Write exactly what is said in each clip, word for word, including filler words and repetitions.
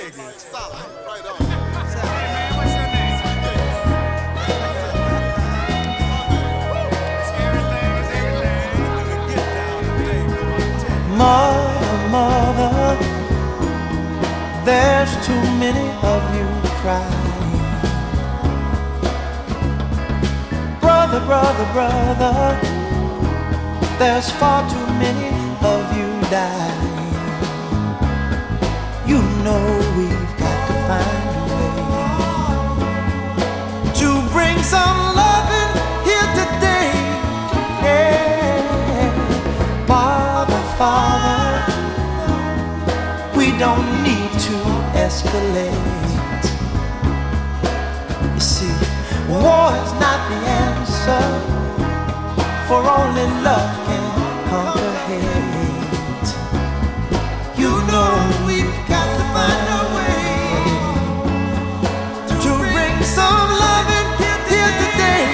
dig it. Solid. Right on. Hey man, what's your name? Everything is everything. Mother, mother, there's too many of you crying. Brother, brother, brother, there's far too many of you dying. You know we've got to find a way to bring some loving here today. Yeah. Father, Father, we don't need to escalate. You see, war is not the answer, for only love can conquer hate. You know we've got to find a way to bring some loving here today.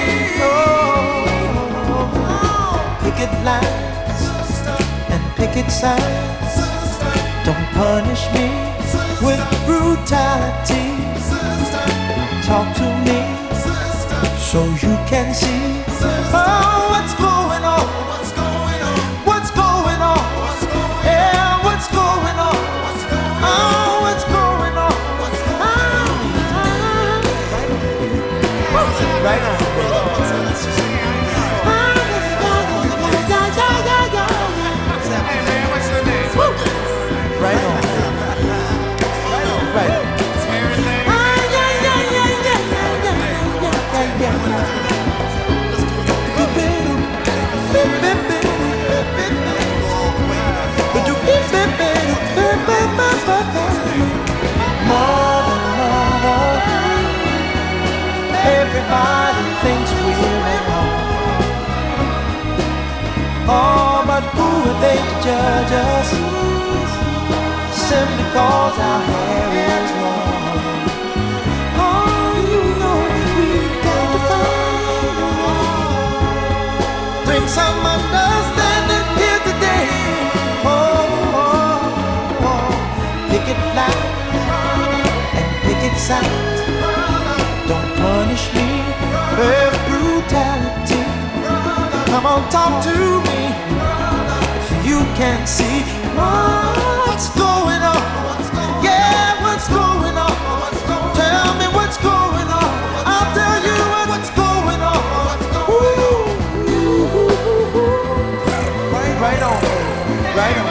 Oh, picket lines and picket signs, don't punish me with brutality. Talk to me so you can see, oh, what's going on, what's going on, what's going on, yeah, what's going on, oh, what's going on, ah, right on. Hey man, what's your name? Right on. Right on. Everything. Mother, mother, everybody thinks we're at home. Oh, but who are they to judge us? Simply cause our hair is long. Oh, you know we've got to find a way. Bring some understanding here today. Oh, oh, oh. Picket lines and picket signs, don't punish me with brutality. Come on, talk to me so you can see what's going on. Yeah, what's going on? Tell me what's going on. I'll tell you what's going on. Ooh, ooh, ooh, ooh. Right on, right on.